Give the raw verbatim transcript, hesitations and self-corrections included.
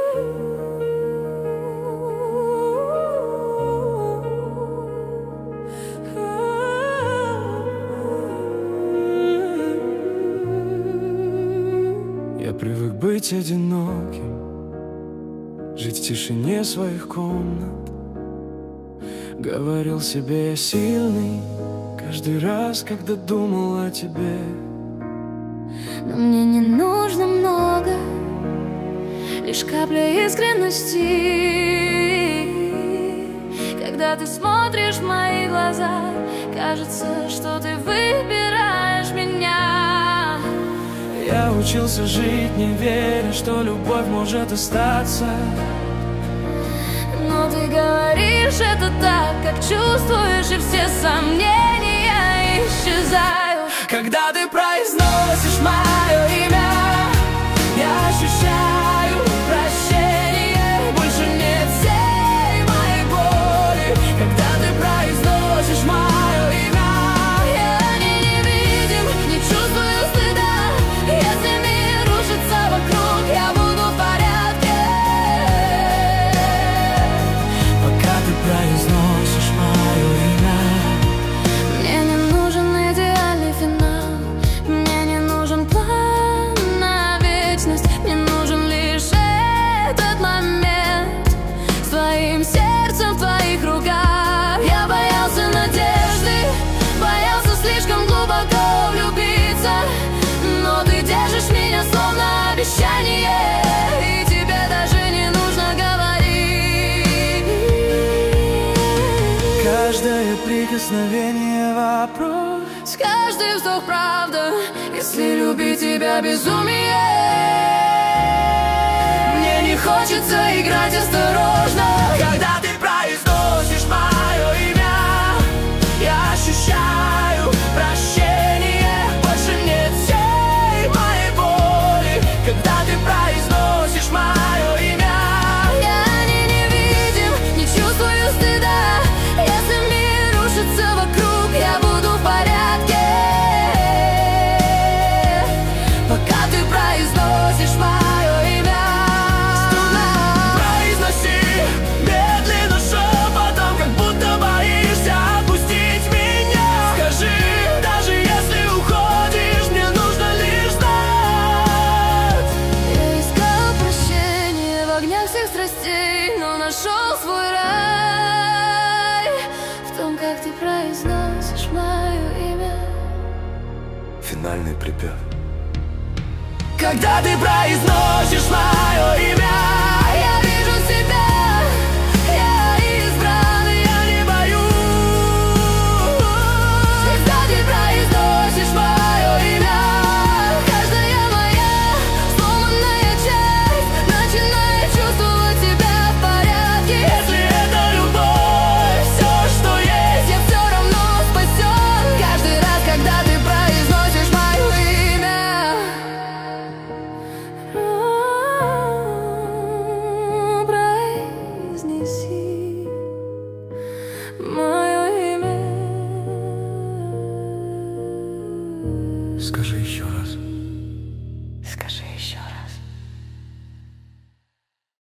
Я привык быть одиноким, жить в тишине своих комнат. Говорил себе, я сильный каждый раз, когда думал о тебе. Но мне не нужно много, лишь капля искренности. Когда ты смотришь в мои глаза, кажется, что ты выбираешь меня. Я учился жить, не веря, что любовь может остаться. Но ты говоришь это так, как чувствуешь, и все сомнения исчезают. Когда ты произносишь мое имя, я ощущаю прощение. Больше нет всей моей боли. Когда ты произносишь мое имя, я не невидим, не чувствую стыда. Если мир рушится вокруг, я буду в порядке. Пока ты произносишь мое имя. Мне не нужен идеальный финал, мне не нужен план на вечность. Мне нужен лишь этот момент с твоим сердцем в твоих руках. Я боялся надежды, боялся слишком глубоко влюбиться, но ты держишь меня словно обещание, и тебе даже не нужно говорить. Каждое прикосновение вопрос, Каждый вздох правда, если любить тебя безумие. мне не хочется играть осторожно. Когда ты произносишь мое имя, я ощущаю прощение. Больше нет всей моей боли. Когда ты произносишь мое имя, Я не невидим, не чувствую стыда. Если мир рушится вокруг, я буду в порядке. Пока ты произносишь мое имя. произноси медленно, шепотом, как будто боишься отпустить меня. Скажи, даже если уходишь, мне нужно лишь знать. Я искал прощения в огнях всех страстей, но нашел свой рай в том, как ты произносишь мое имя. Финальный припев. Когда ты произносишь